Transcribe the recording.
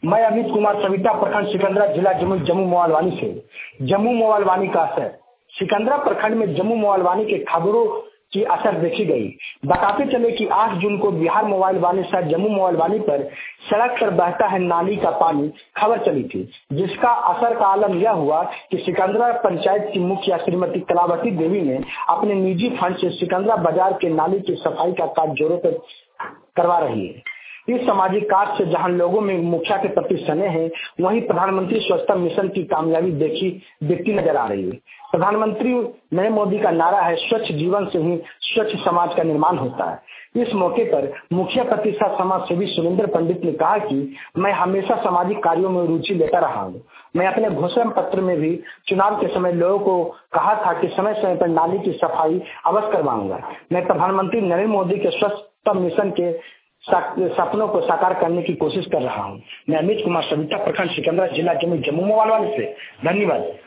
मैं अमित कुमार सविता, प्रखंड सिकंदरा, जिला जम्मू मोबाइलवानी से। जम्मू मोबाइलवानी का असर। सिकंदरा प्रखंड में जम्मू मोबाइलवानी के खबरों की असर देखी गई। बताते चले कि 8 जून को बिहार मोबाइलवानी शहर जम्मू मोबाइलवानी पर सड़क पर बहता है नाली का पानी खबर चली थी, जिसका असर का आलम यह हुआ कि सिकंदरा पंचायत की मुखिया श्रीमती कलावती देवी ने अपने निजी फंड से सिकंदरा बाजार के नाली की सफाई का कार्य जोरों पर करवा रही है। इस सामाजिक कार्य से जहां लोगों में मुखिया के प्रति स्नेह है, वहीं प्रधानमंत्री स्वच्छता मिशन की कामयाबी दिखती नजर आ रही है। प्रधानमंत्री नरेंद्र मोदी का नारा है, स्वच्छ जीवन से ही स्वच्छ समाज का निर्माण होता है। इस मौके पर मुखिया प्रतिष्ठा समाज सेवी सुरेंद्र पंडित ने कहा कि मैं हमेशा सामाजिक कार्यों में रुचि लेता रहा हूँ। मैं अपने घोषणा पत्र में भी चुनाव के समय लोगों को कहा था कि समय समय पर नाली की सफाई अवश्य करवाऊंगा। मैं प्रधानमंत्री नरेंद्र मोदी के स्वच्छता मिशन के सपनों को साकार करने की कोशिश कर रहा हूं। मैं अमित कुमार सविता, प्रखंड सिकंदरा, जिला जम्मू मोबाइलवानी से। धन्यवाद।